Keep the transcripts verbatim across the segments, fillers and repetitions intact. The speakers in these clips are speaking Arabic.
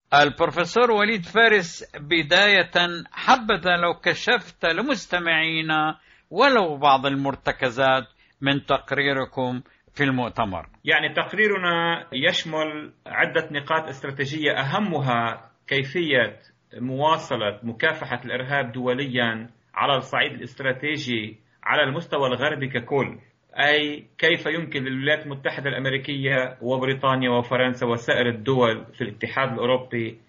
البروفيسور وليد فارس، بداية حبذا لو كشفت لمستمعينا ولو بعض المرتكزات من تقريركم في المؤتمر. يعني تقريرنا يشمل عدة نقاط استراتيجية، أهمها كيفية مواصلة مكافحة الإرهاب دوليا على الصعيد الاستراتيجي على المستوى الغربي ككل، أي كيف يمكن للولايات المتحدة الأمريكية وبريطانيا وفرنسا وسائر الدول في الاتحاد الأوروبي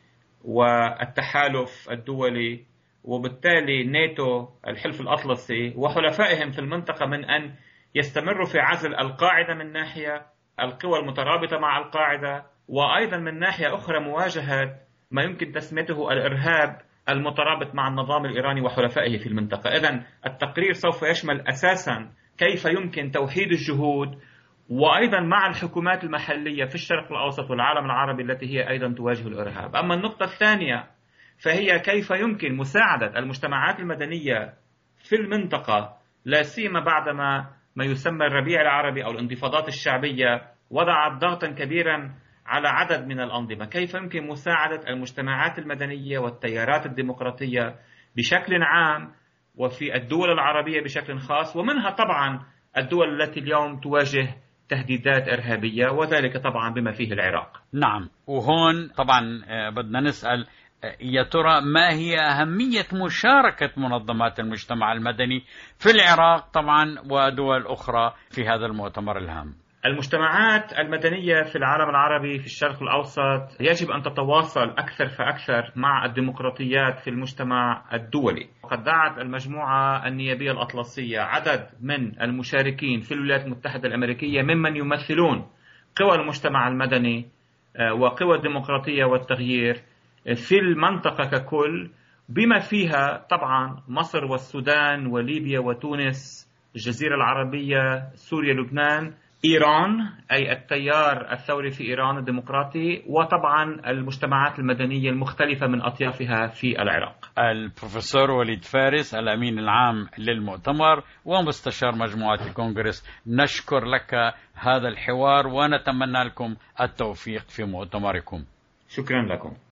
والتحالف الدولي وبالتالي ناتو الحلف الأطلسي وحلفائهم في المنطقة من أن يستمروا في عزل القاعدة من ناحية، القوى المترابطة مع القاعدة، وأيضا من ناحية أخرى مواجهة ما يمكن تسميته الإرهاب المترابط مع النظام الإيراني وحلفائه في المنطقة. إذن التقرير سوف يشمل أساسا كيف يمكن توحيد الجهود، وأيضا مع الحكومات المحلية في الشرق الأوسط والعالم العربي التي هي أيضا تواجه الإرهاب. أما النقطة الثانية فهي كيف يمكن مساعدة المجتمعات المدنية في المنطقة، لا سيما بعدما ما يسمى الربيع العربي أو الانتفاضات الشعبية وضعت ضغطا كبيرا على عدد من الأنظمة. كيف يمكن مساعدة المجتمعات المدنية والتيارات الديمقراطية بشكل عام وفي الدول العربية بشكل خاص، ومنها طبعا الدول التي اليوم تواجه تهديدات إرهابية، وذلك طبعا بما فيه العراق. نعم، وهون طبعا بدنا نسأل يا ترى ما هي أهمية مشاركة منظمات المجتمع المدني في العراق طبعا ودول أخرى في هذا المؤتمر الهام؟ المجتمعات المدنية في العالم العربي في الشرق الأوسط يجب أن تتواصل أكثر فأكثر مع الديمقراطيات في المجتمع الدولي. وقد دعت المجموعة النيابية الأطلسية عدد من المشاركين في الولايات المتحدة الأمريكية ممن يمثلون قوى المجتمع المدني وقوى الديمقراطية والتغيير في المنطقة ككل، بما فيها طبعا مصر والسودان وليبيا وتونس، الجزيرة العربية، سوريا، لبنان، إيران أي التيار الثوري في إيران الديمقراطي، وطبعا المجتمعات المدنية المختلفة من أطيافها في العراق. البروفيسور وليد فارس، الأمين العام للمؤتمر ومستشار مجموعة الكونغرس، نشكر لك هذا الحوار ونتمنى لكم التوفيق في مؤتمركم. شكرا لكم.